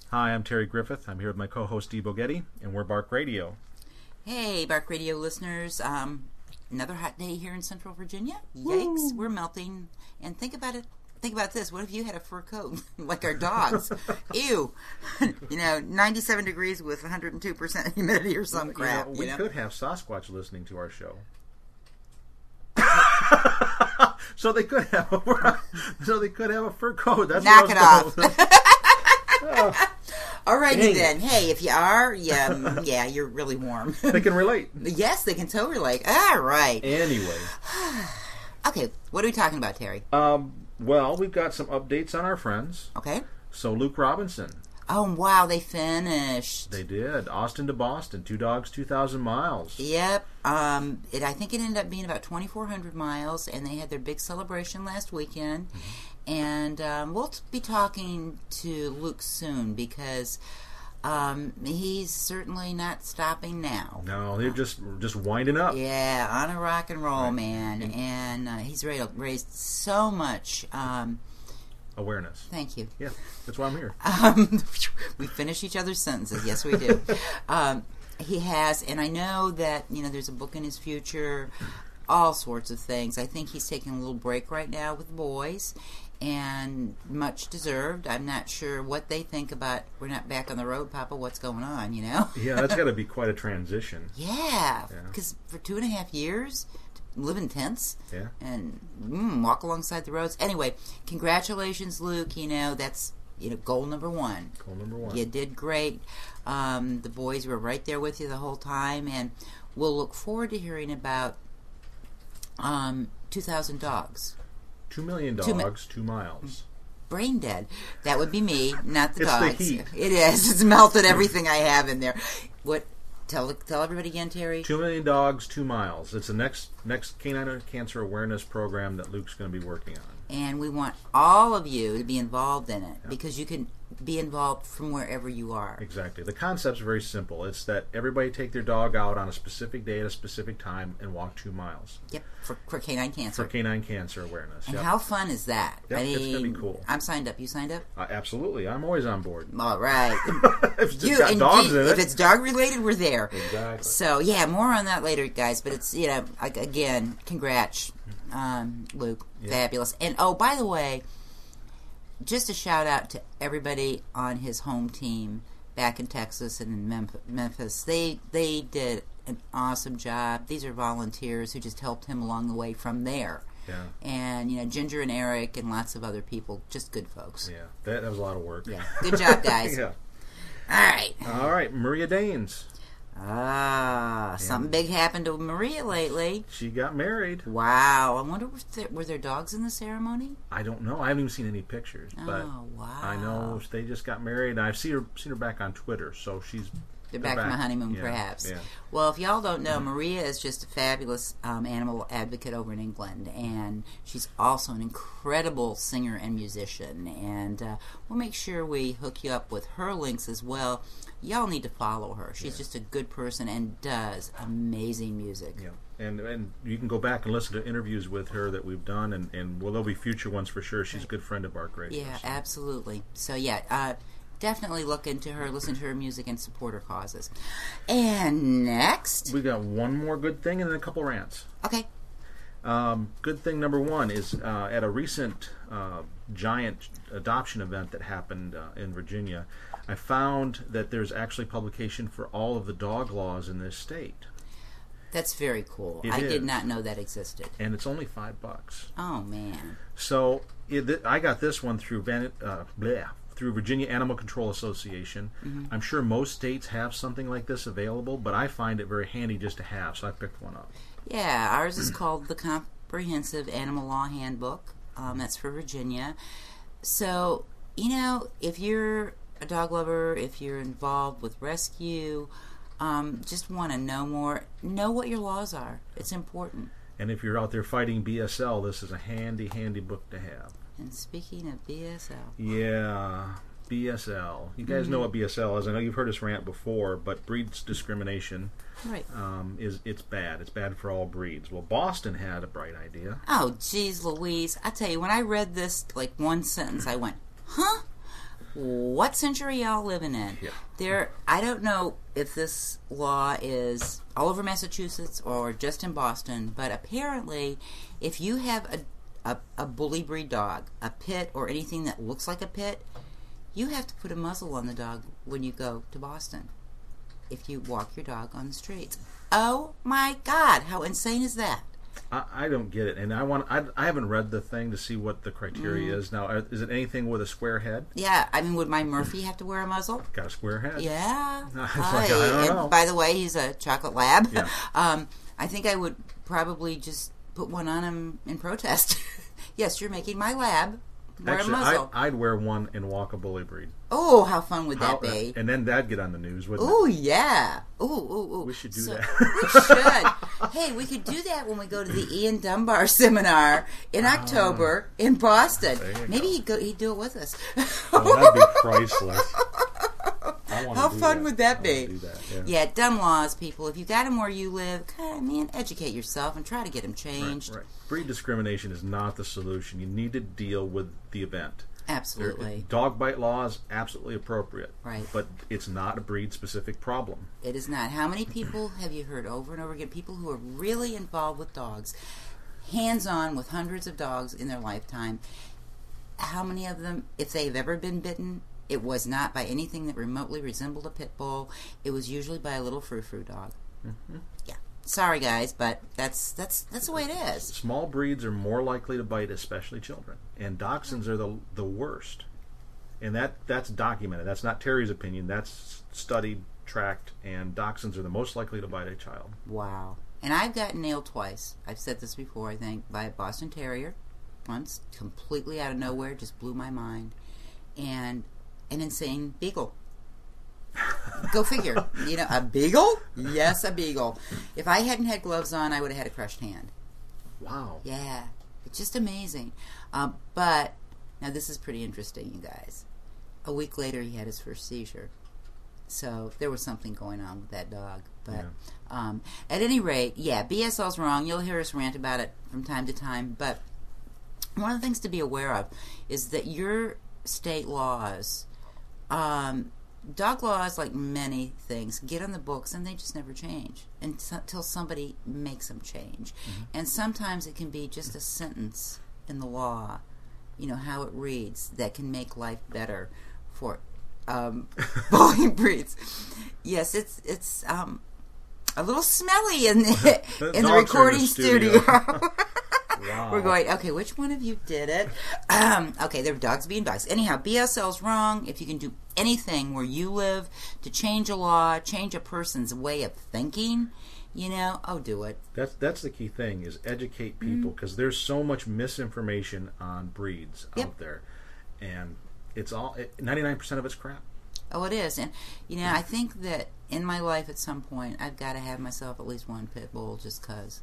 Hi, I'm Terry Griffith. I'm here with my co-host Dee Bogetti, and we're Bark Radio. Hey, Bark Radio listeners. Another hot day here in Central Virginia. Yikes, we're melting. And think about it. Think about this. What if you had a fur coat like our dogs? Ew. 97 degrees with 102% humidity or some crap. We could have Sasquatch listening to our show. So they could have a fur coat. That's Knock it off. Oh. Alrighty then. Hey, if you are, you're really warm. They can relate. Yes, they can totally relate. All right. Anyway. Okay, what are we talking about, Terry? Well, we've got some updates on our friends. Okay. So Luke Robinson. Oh, wow, they finished. They did. Austin to Boston, 2 dogs, 2,000 miles. Yep. I think it ended up being about 2,400 miles, and they had their big celebration last weekend. Mm-hmm. And we'll be talking to Luke soon because he's certainly not stopping now. No, they're just winding up. Yeah, on a rock and roll, man. And he's raised so much awareness. Thank you. Yeah, that's why I'm here. We finish each other's sentences. Yes, we do. He has, and I know that there's a book in his future, all sorts of things. I think he's taking a little break right now with the boys, and much deserved. I'm not sure what they think about, we're not back on the road, Papa, what's going on, Yeah, that's got to be quite a transition. Yeah, because for 2.5 years, live in tents and walk alongside the roads. Anyway, congratulations, Luke. That's goal number one. Goal number one. You did great. The boys were right there with you the whole time, and we'll look forward to hearing about 2,000 dogs. 2 million dogs, 2 miles. Brain dead. That would be me, not the it's dogs. The heat. It is. It's melted everything I have in there. What? Tell everybody again, Terry. 2 million dogs, 2 miles. It's the next canine cancer awareness program that Luke's going to be working on. And we want all of you to be involved in it because you can be involved from wherever you are. Exactly. The concept's very simple. It's that everybody take their dog out on a specific day at a specific time and walk 2 miles. Yep, for canine cancer. For canine cancer awareness. And how fun is that? Yep, it's going to be cool. I'm signed up. You signed up? Absolutely. I'm always on board. All right. If it's got dogs in it. If it's dog related, we're there. Exactly. So, more on that later, guys. But it's, again, congrats, Luke. Yeah. Fabulous. And, oh, by the way, just a shout out to everybody on his home team back in Texas and in Memphis. They did an awesome job. These are volunteers who just helped him along the way from there. Yeah. And, Ginger and Eric and lots of other people, just good folks. Yeah, that was a lot of work. Yeah, good job, guys. Yeah. All right, Maria Danes. Something big happened to Maria lately. She got married. Wow. I wonder, were there dogs in the ceremony? I don't know. I haven't even seen any pictures. But wow. I know they just got married. I've seen her back on Twitter, so They're back from a honeymoon, perhaps. Yeah. Well, if y'all don't know, Maria is just a fabulous animal advocate over in England, and she's also an incredible singer and musician. And we'll make sure we hook you up with her links as well. Y'all need to follow her. She's just a good person and does amazing music. Yeah, and you can go back and listen to interviews with her that we've done, and there'll be future ones for sure. She's a good friend of Bark Radio. Yeah, absolutely. So, definitely look into her, listen to her music, and support her causes. And next, we got one more good thing and then a couple rants. Okay. Good thing number one is at a recent giant adoption event that happened in Virginia, I found that there's actually publication for all of the dog laws in this state. That's very cool. I did not know that existed. And it's only $5. Oh, man. So I got this one through through Virginia Animal Control Association. Mm-hmm. I'm sure most states have something like this available, but I find it very handy just to have, so I picked one up. Yeah, ours is called the Comprehensive Animal Law Handbook. That's for Virginia. So, if you're a dog lover, if you're involved with rescue, just want to know more, know what your laws are. It's important. And if you're out there fighting BSL, this is a handy, handy book to have. And speaking of BSL. Yeah, BSL. You guys know what BSL is. I know you've heard us rant before, but breeds discrimination it's bad. It's bad for all breeds. Well, Boston had a bright idea. Oh, geez, Louise. I tell you, when I read this, like one sentence, I went, huh? what century y'all living in? Yeah. I don't know if this law is all over Massachusetts or just in Boston, but apparently, if you have a bully breed dog, a pit, or anything that looks like a pit, you have to put a muzzle on the dog when you go to Boston. If you walk your dog on the streets. Oh my God! How insane is that? I don't get it, and I haven't read the thing to see what the criteria is. Now, is it anything with a square head? Yeah, I mean, would my Murphy have to wear a muzzle? Got a square head? Yeah. I don't know. By the way, he's a chocolate lab. Yeah. I think I would probably just put one on him in protest. Yes, you're making my lab wear Actually, a muzzle. I'd wear one and walk a bully breed. Oh, how fun would that be? And then that'd get on the news, wouldn't Oh, yeah. Ooh. We should do that. We should. Hey, we could do that when we go to the Ian Dunbar seminar in October in Boston. Maybe he'd do it with us. Oh, that'd be priceless. How fun would that be? Do that, yeah, dumb laws, people. If you got them where you live, educate yourself and try to get them changed. Right. Breed discrimination is not the solution. You need to deal with the event. Absolutely. Dog bite laws, absolutely appropriate. Right. But it's not a breed-specific problem. It is not. How many people have you heard over and over again, people who are really involved with dogs, hands-on with hundreds of dogs in their lifetime, how many of them, if they've ever been bitten, it was not by anything that remotely resembled a pit bull. It was usually by a little frou-frou dog. Mm-hmm. Yeah. Sorry, guys, but that's the way it is. Small breeds are more likely to bite, especially children. And dachshunds are the worst. And that's documented. That's not Terry's opinion. That's studied, tracked, and dachshunds are the most likely to bite a child. Wow. And I've gotten nailed twice. I've said this before, I think, by a Boston Terrier. Once, completely out of nowhere, just blew my mind. And an insane beagle. Go figure. A beagle? Yes, a beagle. If I hadn't had gloves on, I would have had a crushed hand. Wow. Yeah. It's just amazing. But, now this is pretty interesting, you guys. A week later, he had his first seizure. So, there was something going on with that dog. But, at any rate, BSL's wrong. You'll hear us rant about it from time to time. But, one of the things to be aware of is that your state laws... dog laws, like many things, get on the books and they just never change until somebody makes them change. Mm-hmm. And sometimes it can be just a sentence in the law, how it reads, that can make life better for bully breeds. Yes, it's a little smelly in the recording studio. Wow. We're going, okay, which one of you did it? Okay, they're dogs being dogs. Anyhow, BSL's wrong. If you can do anything where you live to change a law, change a person's way of thinking, do it. That's the key thing, is educate people, because there's so much misinformation on breeds out there. And it's 99% of it's crap. Oh, it is. And, I think that in my life at some point, I've got to have myself at least one pit bull just because.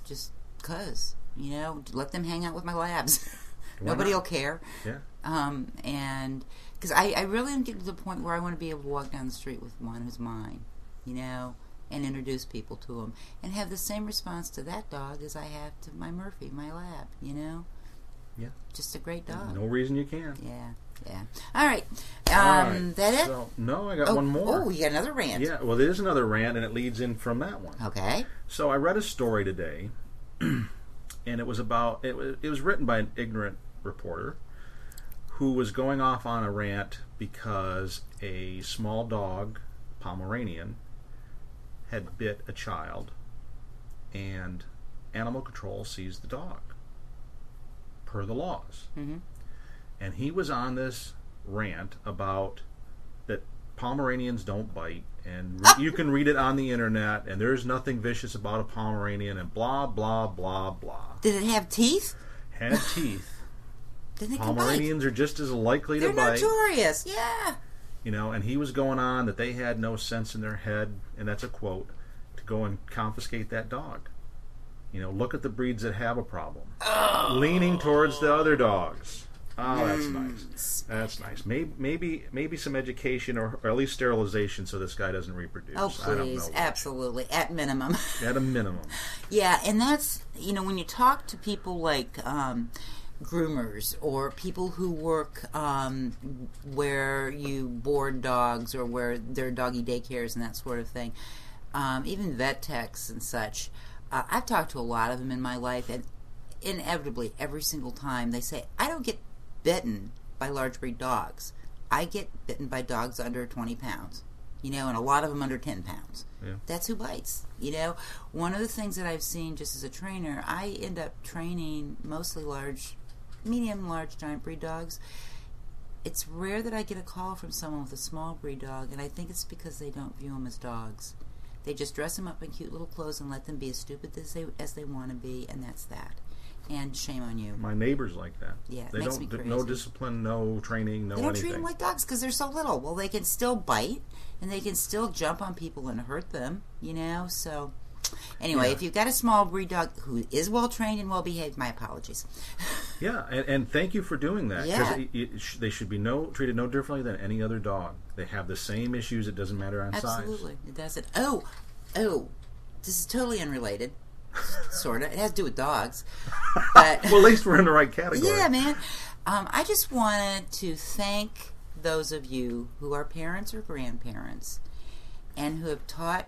Let them hang out with my labs. Nobody will care. Yeah. And because I really am getting to the point where I want to be able to walk down the street with one who's mine, and introduce people to him, and have the same response to that dog as I have to my Murphy, my lab. Yeah. Just a great dog. No reason you can't. Yeah. All right. That it? So, no, I got one more. Oh, you got another rant. Yeah. Well, there is another rant, and it leads in from that one. Okay. So I read a story today. And it was it was written by an ignorant reporter who was going off on a rant because a small dog, Pomeranian, had bit a child, and animal control seized the dog, per the laws. Mm-hmm. And he was on this rant about that Pomeranians don't bite, and you can read it on the internet, and there's nothing vicious about a Pomeranian, and blah, blah, blah, blah. Did it have teeth? Had teeth. Then Pomeranians are just as likely to bite. They're notorious, yeah. And he was going on that they had no sense in their head, and that's a quote, to go and confiscate that dog. Look at the breeds that have a problem. Oh. Leaning towards the other dogs. Oh, that's nice. That's nice. Maybe some education or at least sterilization so this guy doesn't reproduce. Oh, please. I don't know. Absolutely. At minimum. At a minimum. Yeah, and that's, when you talk to people like groomers or people who work where you board dogs or where there are doggy daycares and that sort of thing, even vet techs and such. I've talked to a lot of them in my life, and inevitably, every single time, they say, I don't get bitten by large breed dogs. I get bitten by dogs under 20 pounds, and a lot of them under 10 pounds. Yeah. That's who bites, One of the things that I've seen just as a trainer, I end up training mostly medium, large, giant breed dogs. It's rare that I get a call from someone with a small breed dog, and I think it's because they don't view them as dogs. They just dress them up in cute little clothes and let them be as stupid as they want to be, and that's that. And shame on you. My neighbor's like that. Yeah, they makes don't. me crazy. No discipline, no training, no anything. They don't anything. treat them like dogs because they're so little. Well, they can still bite and they can still jump on people and hurt them. So, anyway, if you've got a small breed dog who is well trained and well behaved, my apologies. Yeah, and thank you for doing that. Yeah. They should be treated no differently than any other dog. They have the same issues. It doesn't matter on size. Absolutely, it doesn't. Oh, this is totally unrelated. Sort of. It has to do with dogs. But well, at least we're in the right category. Yeah, man. I just wanted to thank those of you who are parents or grandparents and who have taught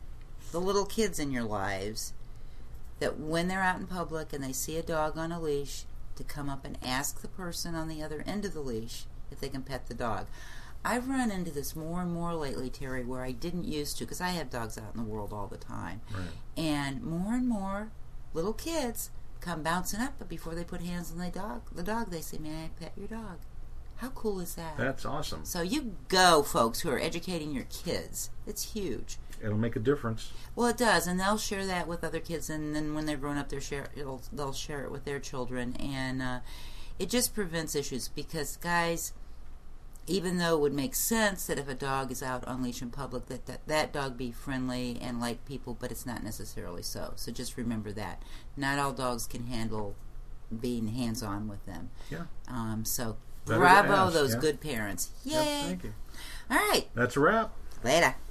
the little kids in your lives that when they're out in public and they see a dog on a leash, to come up and ask the person on the other end of the leash if they can pet the dog. I've run into this more and more lately, Terry, where I didn't used to, because I have dogs out in the world all the time. Right. And more little kids come bouncing up, but before they put hands on the dog, they say, "May I pet your dog?" How cool is that? That's awesome. So you go, folks who are educating your kids. It's huge. It'll make a difference. Well, it does, and they'll share that with other kids, and then when they're grown up, they'll share it with their children, and it just prevents issues because, guys, even though it would make sense that if a dog is out on leash in public, that dog be friendly and like people, but it's not necessarily so. So just remember that. Not all dogs can handle being hands-on with them. Yeah. So Better bravo to ask, those yeah. good parents. Yay. Yep, thank you. All right. That's a wrap. Later.